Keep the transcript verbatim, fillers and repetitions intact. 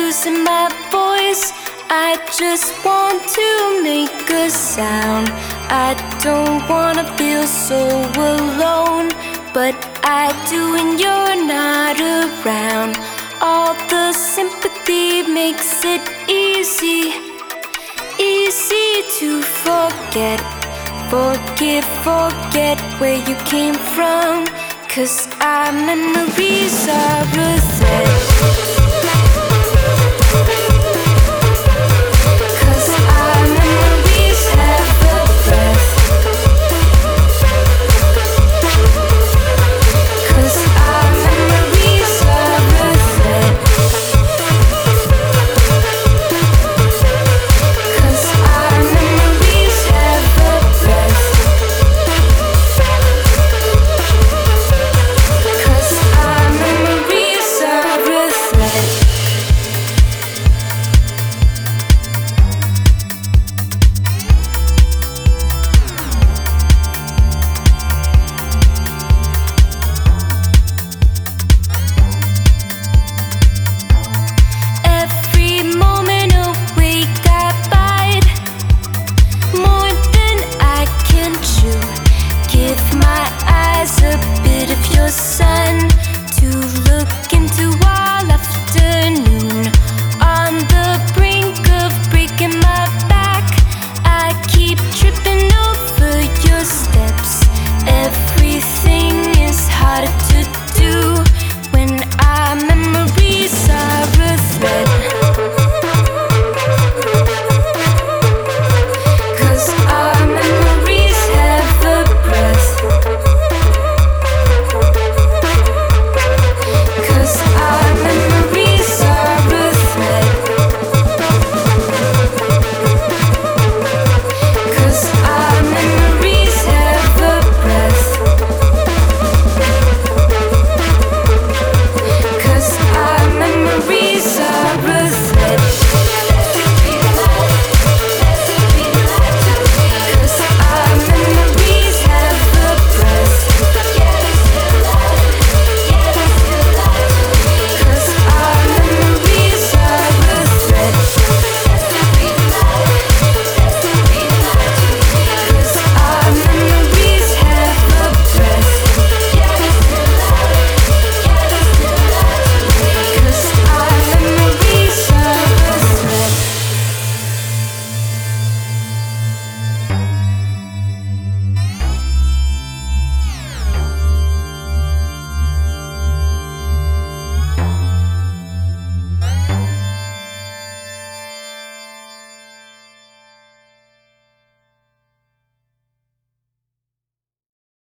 losing my voice. I just want to make a sound. I don't wanna feel so alone, but I do when you're not around. All the sympathy makes it easy, easy to forget. Forget, forget where you came from, 'cause our memories